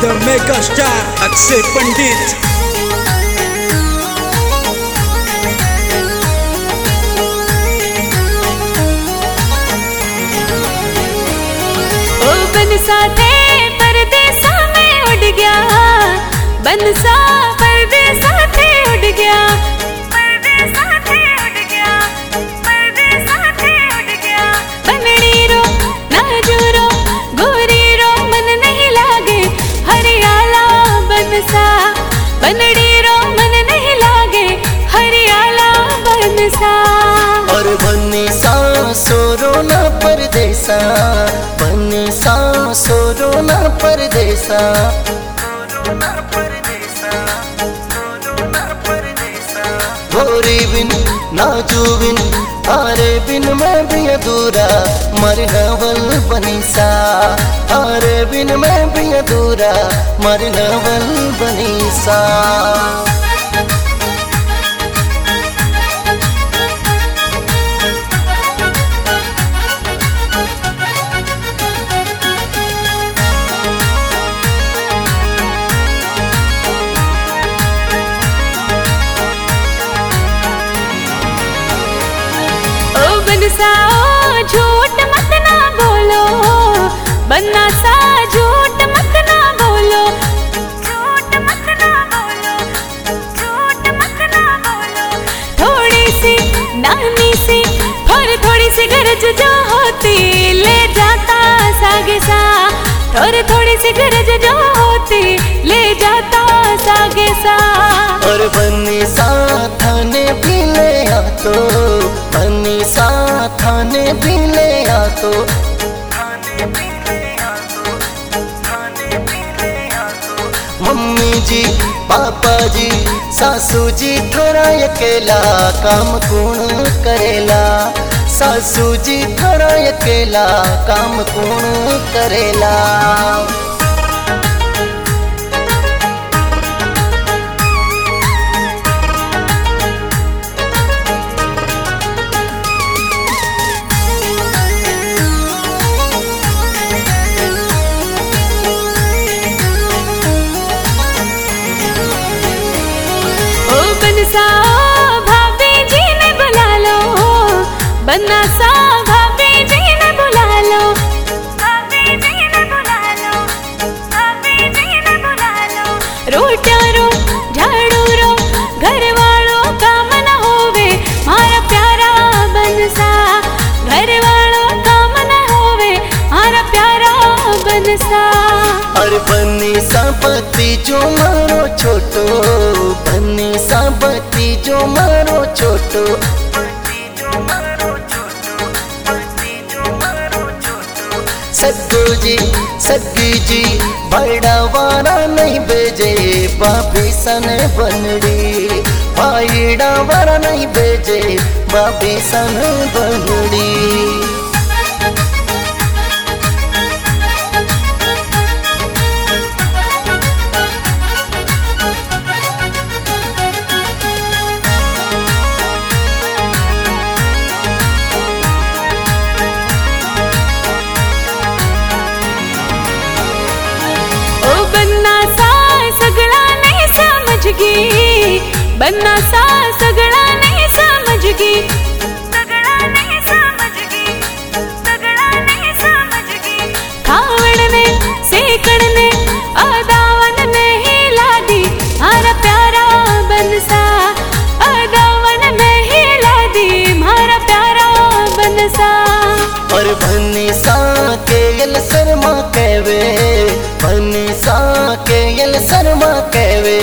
the mega star Akshay Pandit. बनसा थे परदेसा में उड़ गया, बनसा परदेसा थे उड़ गया, परदेसा थे उड़ गया, परदेसा थे उड़ गया। बनड़ी रो नाजूरो गोरी रो मन नहीं लागे, हरियाला बनसा। बनड़ी रो मन नहीं लागे, हरियाला बनसा। और बनसा सोरो ना परदेसा, बनसा सोरो ना परदेसा, गोरी बिन नाजू बिन तारे बिन मैं भी अधूरा, मरनवल बनीसा। तारे बिन मैं भी अधूरा, मरनवल बनीसा। बनसा झूठ मत ना बोलो, बनसा झूठ मत ना बोलो, झूठ मत ना बोलो, झूठ मत ना बोलो। थोड़ी सी नानी सी थोड़ी सी गरज जो होती, ले जाता सागे सा। थोड़ी सी गरज जो होती, ले जाता सागे सा। और बनसा थाने भी ले आ तो, बनसा थाने भी ले आ तो, मम्मी जी पापा जी सासू जी थोड़ा अकेला काम कौन करेला। सासू जी थोड़ा अकेला काम कौन करेला। बनसा भाभी जी ने बुला लो, बनसा भाभी जी ने बुला लो, भाभी जी ने बुला लो, भाभी जी ने बुला लो। रोटियां रो झाड़ू रो घर वालों काम न होवे, मारा प्यारा बनसा। घर वालों काम न होवे, मारा प्यारा बनसा। और बनसा पति जो मारो छोटो, बनसा पति जो मारो छोटो, सग्गू जी सग्गी जी बड़ा वारा नहीं भेजे, बाबी सन बनड़ी। भाईड़ा वारा नहीं भेजे, बाबी सन बनड़ी। बनसा सगड़ा नहीं समझगी, सगड़ा नहीं समझगी, सगड़ा नहीं समझगी। खावड़ ने सेकड़ ने आदावन ने हिला दी, मारा प्यारा बनसा। आदावन में हिला दी, मारा प्यारा बनसा। और बनसा के यल शर्मा कहवे, बनसा के यल शर्मा कहवे।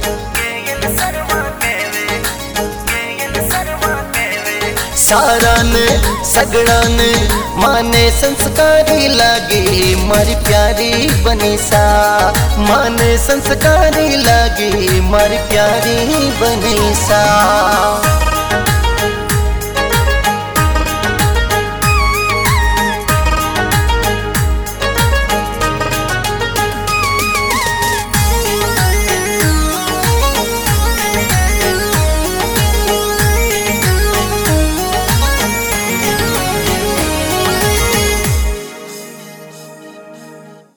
सारा ने सगड़ा ने माने संस्कारी लागी, मारी प्यारी बनीसा। माने संस्कारी लागी, मारी प्यारी बनीसा।